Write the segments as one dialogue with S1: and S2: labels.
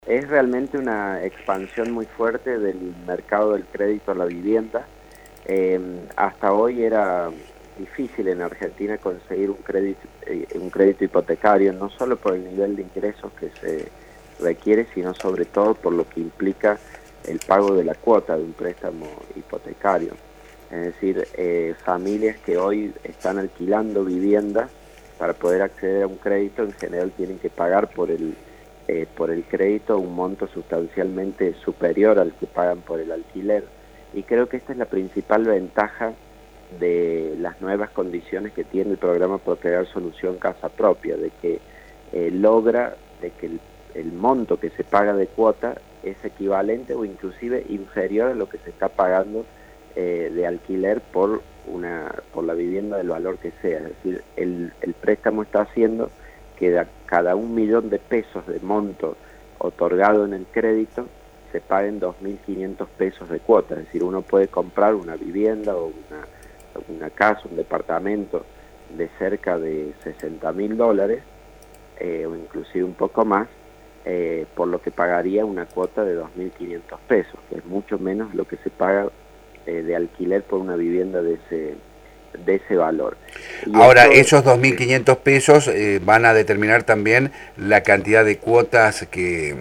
S1: Es realmente una expansión muy fuerte del mercado del crédito a la vivienda. Hasta hoy era difícil en Argentina conseguir un crédito hipotecario, no solo por el nivel de ingresos que se requiere, sino sobre todo por lo que implica el pago de la cuota de un préstamo hipotecario. Es decir, familias que hoy están alquilando viviendas para poder acceder a un crédito, en general tienen que pagar por el crédito un monto sustancialmente superior al que pagan por el alquiler. Y creo que esta es la principal ventaja de las nuevas condiciones que tiene el programa Proteger Solución Casa Propia, de que logra de que el monto que se paga de cuota es equivalente o inclusive inferior a lo que se está pagando de alquiler por la vivienda del valor que sea. Es decir, el préstamo está haciendo que de cada 1.000.000 de pesos de monto otorgado en el crédito se paguen 2.500 pesos de cuota. Es decir, uno puede comprar una vivienda o una casa, un departamento de cerca de $60.000 o inclusive un poco más, por lo que pagaría una cuota de 2.500 pesos, que es mucho menos lo que se paga de alquiler por una vivienda de ese valor.
S2: Y ahora, esos 2.500 pesos van a determinar también la cantidad de cuotas que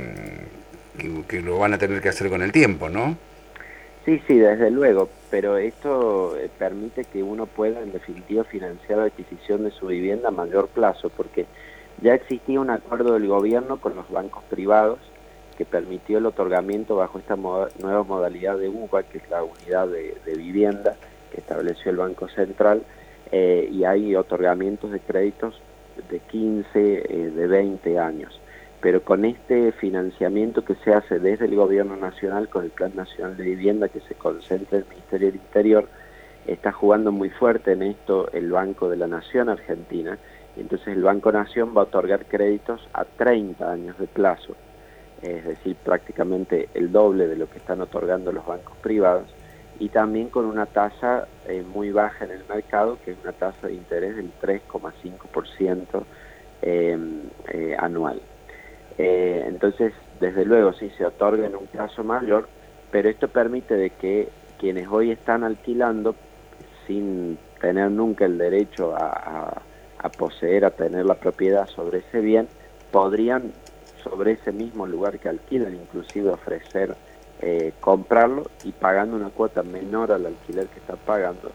S2: lo van a tener que hacer con el tiempo, ¿no?
S1: Sí, desde luego, pero esto permite que uno pueda, en definitiva, financiar la adquisición de su vivienda a mayor plazo, porque ya existía un acuerdo del gobierno con los bancos privados que permitió el otorgamiento bajo esta nueva modalidad de UVA, que es la unidad de vivienda que estableció el Banco Central, y hay otorgamientos de créditos de 15, de 20 años. Pero con este financiamiento que se hace desde el Gobierno Nacional, con el Plan Nacional de Vivienda que se concentra en el Ministerio del Interior, está jugando muy fuerte en esto el Banco de la Nación Argentina. Entonces el Banco Nación va a otorgar créditos a 30 años de plazo, es decir, prácticamente el doble de lo que están otorgando los bancos privados, y también con una tasa muy baja en el mercado, que es una tasa de interés del 3,5% anual. Entonces, desde luego, sí se otorga en un plazo mayor, pero esto permite de que quienes hoy están alquilando, sin tener nunca el derecho a poseer, a tener la propiedad sobre ese bien, podrían, sobre ese mismo lugar que alquilan, inclusive ofrecer comprarlo, y pagando una cuota menor al alquiler que están pagando,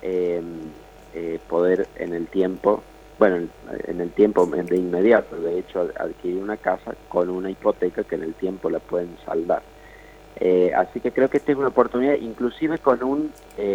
S1: poder en el tiempo de inmediato, de hecho, adquirir una casa con una hipoteca que en el tiempo la pueden saldar. Así que creo que esta es una oportunidad, inclusive con un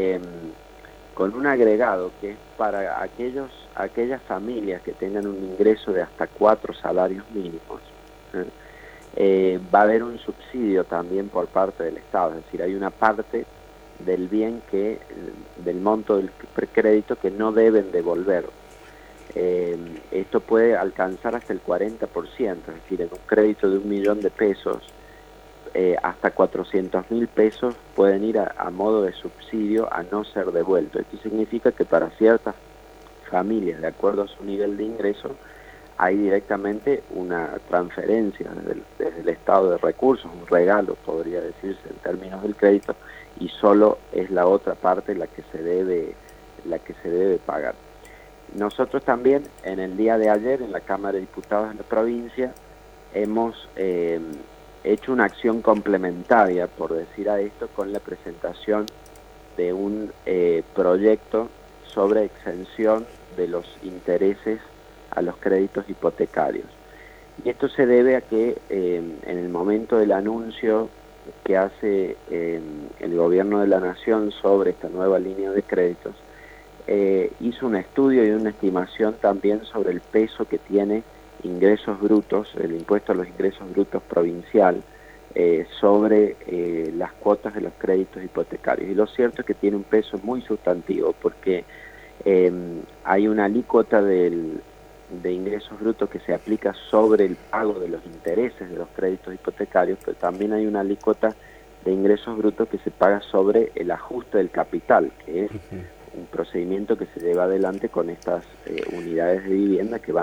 S1: agregado que es para aquellas familias que tengan un ingreso de hasta 4 salarios mínimos. Va a haber un subsidio también por parte del Estado, es decir, hay una parte del bien del monto del crédito que no deben devolver. Esto puede alcanzar hasta el 40%, es decir, en un crédito de 1.000.000 de pesos, hasta 400.000 pesos pueden ir a modo de subsidio a no ser devuelto. Esto significa que para ciertas familias, de acuerdo a su nivel de ingreso, hay directamente una transferencia desde el Estado de recursos, un regalo, podría decirse, en términos del crédito, y solo es la otra parte la que se debe pagar. Nosotros también, en el día de ayer, en la Cámara de Diputados de la provincia, hemos hecho una acción complementaria, por decir a esto, con la presentación de un proyecto sobre exención de los intereses a los créditos hipotecarios. Y esto se debe a que en el momento del anuncio que hace el Gobierno de la Nación sobre esta nueva línea de créditos, hizo un estudio y una estimación también sobre el peso que tiene ingresos brutos, el impuesto a los ingresos brutos provincial, sobre las cuotas de los créditos hipotecarios. Y lo cierto es que tiene un peso muy sustantivo, porque hay una alícuota de ingresos brutos que se aplica sobre el pago de los intereses de los créditos hipotecarios, pero también hay una alícuota de ingresos brutos que se paga sobre el ajuste del capital, que es un procedimiento que se lleva adelante con estas unidades de vivienda que van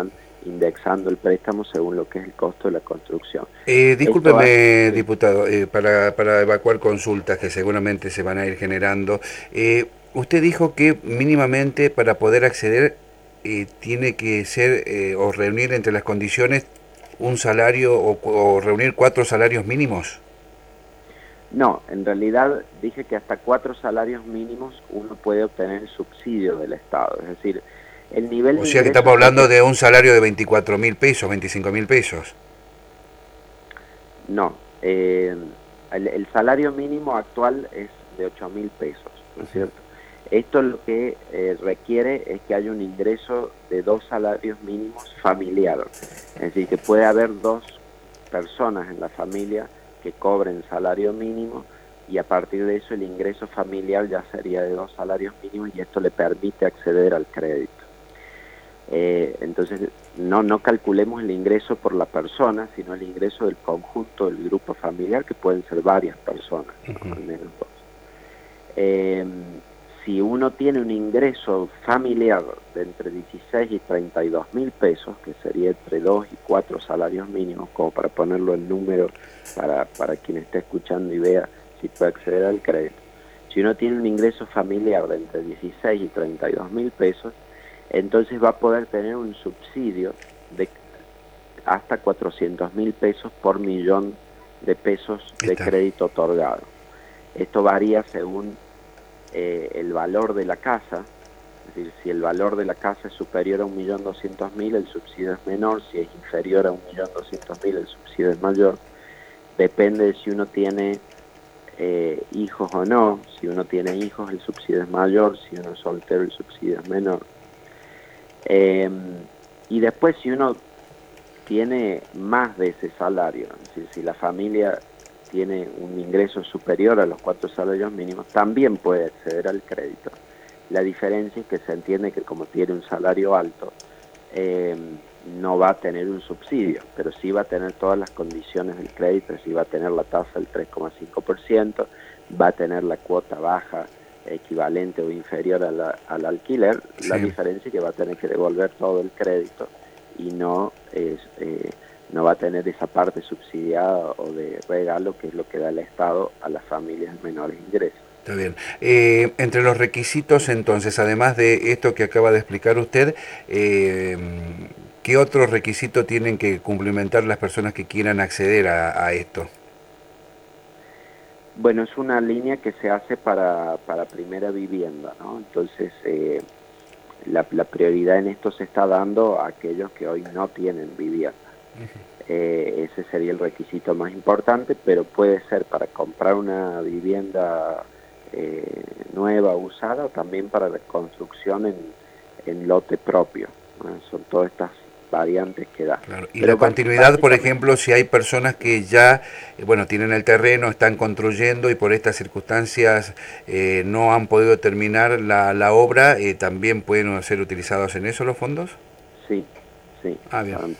S1: indexando el préstamo según lo que es el costo de la construcción.
S2: Discúlpeme, diputado, para evacuar consultas que seguramente se van a ir generando. Usted dijo que mínimamente para poder acceder tiene que ser o reunir entre las condiciones un salario o reunir 4 salarios mínimos.
S1: No, en realidad dije que hasta 4 salarios mínimos uno puede obtener el subsidio del Estado, es decir, el nivel de
S2: O sea que estamos hablando de un salario de 24.000 pesos, 25.000 pesos.
S1: No, el salario mínimo actual es de 8.000 pesos, ¿no es cierto? Esto lo que requiere es que haya un ingreso de 2 salarios mínimos familiares, es decir, que puede haber 2 personas en la familia que cobren salario mínimo y a partir de eso el ingreso familiar ya sería de 2 salarios mínimos y esto le permite acceder al crédito. Entonces no calculemos el ingreso por la persona, sino el ingreso del conjunto del grupo familiar, que pueden ser varias personas, al menos 2. Si uno tiene un ingreso familiar de entre 16 y 32.000 pesos, que sería entre 2 y 4 salarios mínimos, como para ponerlo en número para quien esté escuchando y vea si puede acceder al crédito. Si uno tiene un ingreso familiar de entre 16 y 32.000 pesos, entonces va a poder tener un subsidio de hasta 400.000 pesos por millón de pesos de crédito otorgado. Esto varía según el valor de la casa, es decir, si el valor de la casa es superior a 1.200.000, el subsidio es menor; si es inferior a 1.200.000, el subsidio es mayor. Depende de si uno tiene hijos o no. Si uno tiene hijos, el subsidio es mayor; si uno es soltero, el subsidio es menor. Y después, si uno tiene más de ese salario, es decir, si la familia tiene un ingreso superior a los 4 salarios mínimos, también puede acceder al crédito. La diferencia es que se entiende que como tiene un salario alto, no va a tener un subsidio, pero sí va a tener todas las condiciones del crédito, sí va a tener la tasa del 3,5%, va a tener la cuota baja equivalente o inferior al alquiler. Sí. La diferencia es que va a tener que devolver todo el crédito y no va a tener esa parte subsidiada o de regalo, que es lo que da el Estado a las familias de menores ingresos.
S2: Está bien. Entre los requisitos, entonces, además de esto que acaba de explicar usted, ¿qué otros requisitos tienen que cumplimentar las personas que quieran acceder a esto?
S1: Bueno, es una línea que se hace para primera vivienda, ¿no? Entonces, la prioridad en esto se está dando a aquellos que hoy no tienen vivienda. Ese sería el requisito más importante, pero puede ser para comprar una vivienda nueva o usada, o también para la construcción en lote propio, ¿no? Son todas estas variantes que da.
S2: Claro. Y pero la continuidad, por ejemplo, si hay personas que ya, tienen el terreno, están construyendo y por estas circunstancias no han podido terminar la obra, ¿también pueden ser utilizados en eso los fondos?
S1: Sí, sí.
S2: Bien.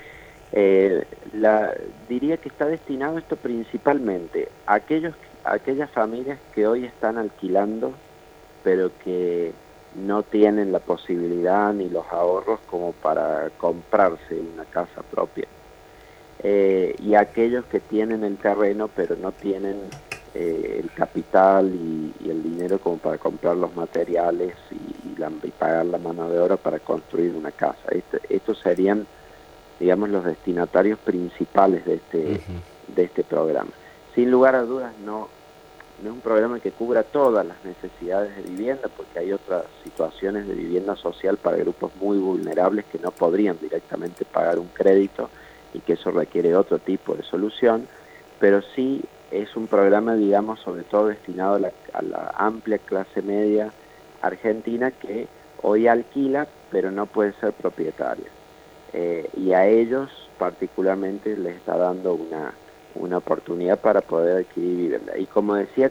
S1: Diría que está destinado esto principalmente a aquellas familias que hoy están alquilando, pero que no tienen la posibilidad ni los ahorros como para comprarse una casa propia, y aquellos que tienen el terreno pero no tienen el capital y el dinero como para comprar los materiales y pagar la mano de obra para construir una casa. Estos serían, digamos, los destinatarios principales de este programa. Sin lugar a dudas, no es un programa que cubra todas las necesidades de vivienda, porque hay otras situaciones de vivienda social para grupos muy vulnerables que no podrían directamente pagar un crédito y que eso requiere otro tipo de solución, pero sí es un programa, digamos, sobre todo destinado a la amplia clase media argentina que hoy alquila pero no puede ser propietaria, y a ellos particularmente les está dando una oportunidad para poder adquirir vivienda. Y como decía,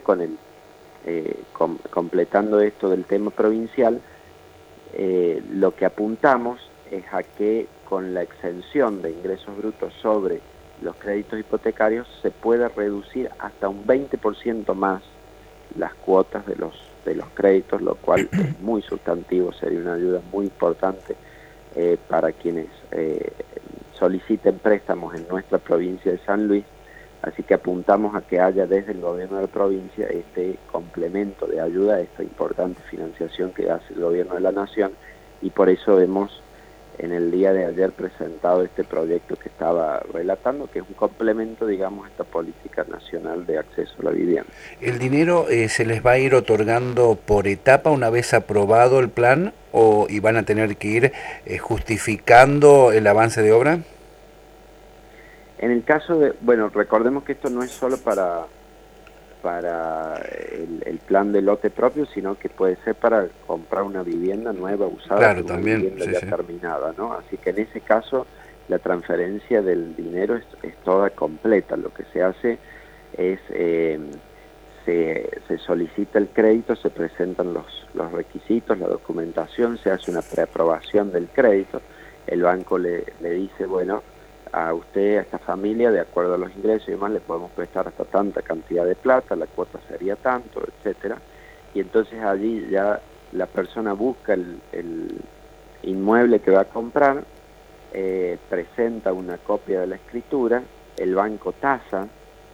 S1: completando esto del tema provincial, lo que apuntamos es a que con la exención de ingresos brutos sobre los créditos hipotecarios se pueda reducir hasta un 20% más las cuotas de los créditos, lo cual es muy sustantivo, sería una ayuda muy importante para quienes soliciten préstamos en nuestra provincia de San Luis, así que apuntamos a que haya desde el gobierno de la provincia este complemento de ayuda a esta importante financiación que hace el gobierno de la nación, y por eso hemos en el día de ayer presentado este proyecto que estaba relatando, que es un complemento, digamos, a esta política nacional de acceso a la vivienda.
S2: ¿El dinero se les va a ir otorgando por etapa una vez aprobado el plan y van a tener que ir justificando el avance de obra?
S1: En el caso de, bueno, recordemos que esto no es solo para el plan de lote propio, sino que puede ser para comprar una vivienda nueva, usada,
S2: claro,
S1: una
S2: también,
S1: vivienda
S2: sí,
S1: ya
S2: sí.
S1: terminada, ¿no? Así que en ese caso la transferencia del dinero es toda completa. Lo que se hace es, se solicita el crédito, se presentan los requisitos, la documentación, se hace una preaprobación del crédito, el banco le dice, bueno, a usted, a esta familia, de acuerdo a los ingresos y demás, le podemos prestar hasta tanta cantidad de plata, la cuota sería tanto, etcétera. Y entonces allí ya la persona busca el inmueble que va a comprar, presenta una copia de la escritura, el banco tasa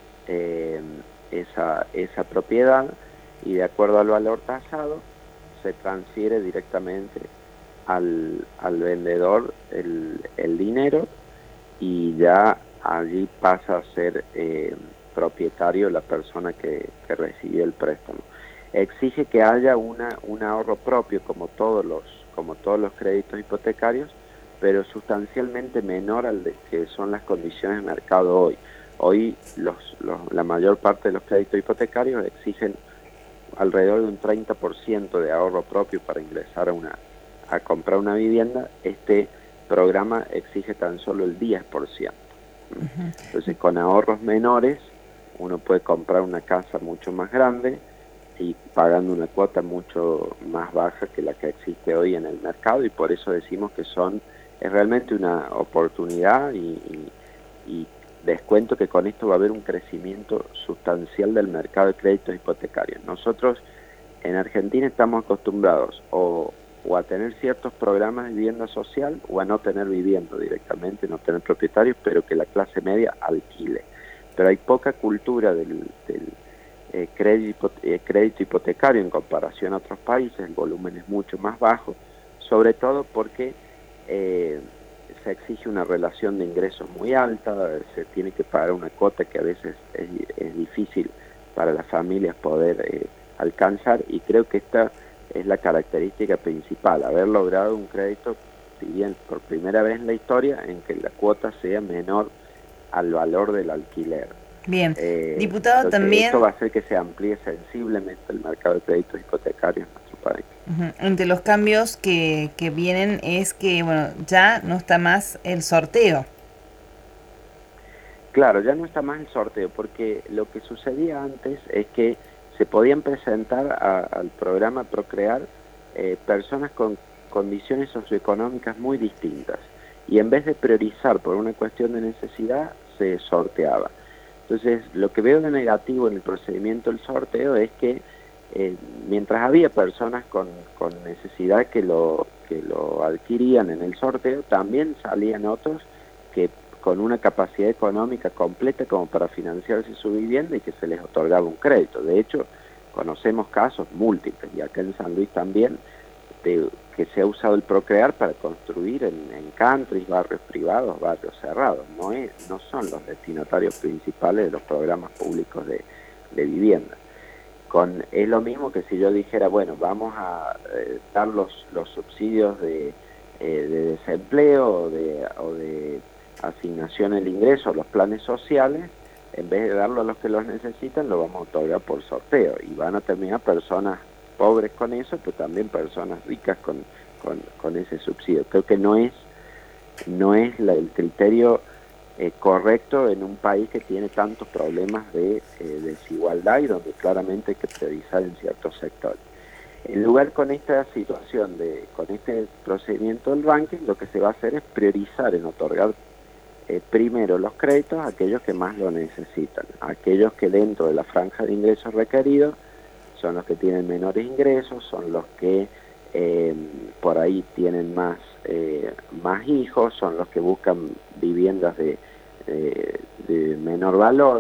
S1: esa propiedad y de acuerdo al valor tasado se transfiere directamente al vendedor el dinero, y ya allí pasa a ser propietario la persona que recibió el préstamo. Exige que haya un ahorro propio como todos los créditos hipotecarios, pero sustancialmente menor al de que son las condiciones de mercado hoy. Hoy la mayor parte de los créditos hipotecarios exigen alrededor de un 30% de ahorro propio para ingresar a comprar una vivienda. Este programa exige tan solo el 10%. Entonces, con ahorros menores, uno puede comprar una casa mucho más grande y pagando una cuota mucho más baja que la que existe hoy en el mercado, y por eso decimos que es realmente una oportunidad y descuento que con esto va a haber un crecimiento sustancial del mercado de créditos hipotecarios. Nosotros en Argentina estamos acostumbrados o a tener ciertos programas de vivienda social o a no tener vivienda directamente, no tener propietarios, pero que la clase media alquile. Pero hay poca cultura del crédito hipotecario en comparación a otros países, el volumen es mucho más bajo, sobre todo porque se exige una relación de ingresos muy alta, se tiene que pagar una cuota que a veces es difícil para las familias poder alcanzar, y creo que esta es la característica principal, haber logrado un crédito, si bien por primera vez en la historia, en que la cuota sea menor al valor del alquiler.
S3: Bien, diputado, también...
S1: Esto va a hacer que se amplíe sensiblemente el mercado de créditos hipotecarios en nuestro país.
S3: Entre los cambios que vienen es que, bueno, ya no está más el sorteo.
S1: Claro, ya no está más el sorteo, porque lo que sucedía antes es que se podían presentar al programa Procrear personas con condiciones socioeconómicas muy distintas, y en vez de priorizar por una cuestión de necesidad, se sorteaba. Entonces, lo que veo de negativo en el procedimiento del sorteo es que mientras había personas con necesidad que lo adquirían en el sorteo, también salían otros que con una capacidad económica completa como para financiarse su vivienda y que se les otorgaba un crédito. De hecho, conocemos casos múltiples, y acá en San Luis también, que se ha usado el Procrear para construir en countries, barrios privados, barrios cerrados. No son los destinatarios principales de los programas públicos de vivienda. Es lo mismo que si yo dijera, bueno, vamos a dar los subsidios de desempleo o de asignación del ingreso, los planes sociales, en vez de darlo a los que los necesitan, lo vamos a otorgar por sorteo, y van a terminar personas pobres con eso, pero también personas ricas con ese subsidio. Creo que no es el criterio correcto en un país que tiene tantos problemas de desigualdad y donde claramente hay que priorizar en ciertos sectores. En lugar, con esta situación, con este procedimiento del ranking, lo que se va a hacer es priorizar en otorgar primero los créditos a aquellos que más lo necesitan, aquellos que dentro de la franja de ingresos requeridos son los que tienen menores ingresos, son los que por ahí tienen más más hijos, son los que buscan viviendas de menor valor.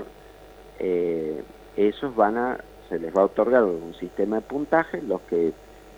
S1: Esos se les va a otorgar un sistema de puntaje. Los que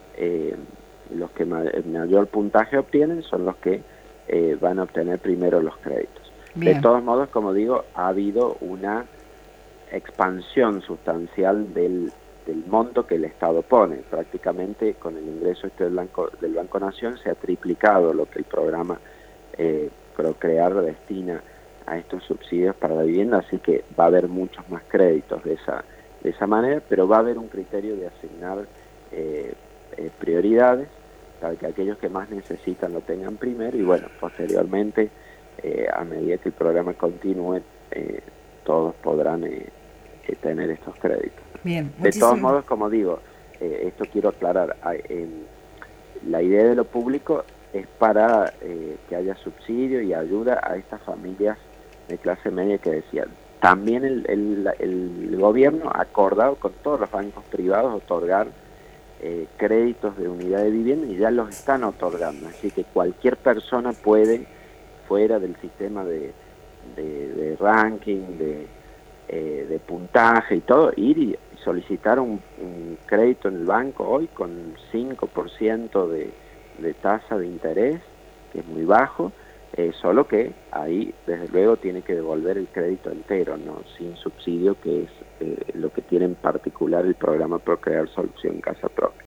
S1: mayor puntaje obtienen son los que van a obtener primero los créditos. Bien. De todos modos, como digo, ha habido una expansión sustancial del monto que el Estado pone. Prácticamente con el ingreso del Banco Nación se ha triplicado lo que el programa Procrear destina a estos subsidios para la vivienda, así que va a haber muchos más créditos de esa manera, pero va a haber un criterio de asignar prioridades para que aquellos que más necesitan lo tengan primero, y bueno, posteriormente, a medida que el programa continúe, todos podrán tener estos créditos.
S3: Bien,
S1: de todos modos, como digo, esto quiero aclarar, la idea de lo público es para que haya subsidio y ayuda a estas familias de clase media que decía. También el gobierno ha acordado con todos los bancos privados otorgar créditos de unidad de vivienda, y ya los están otorgando, así que cualquier persona puede, fuera del sistema de ranking, de puntaje y todo, ir y solicitar un crédito en el banco hoy con 5% de tasa de interés, que es muy bajo, solo que ahí desde luego tiene que devolver el crédito entero, no sin subsidio, que es lo que tiene en particular el programa Procrear Solución Casa Propia.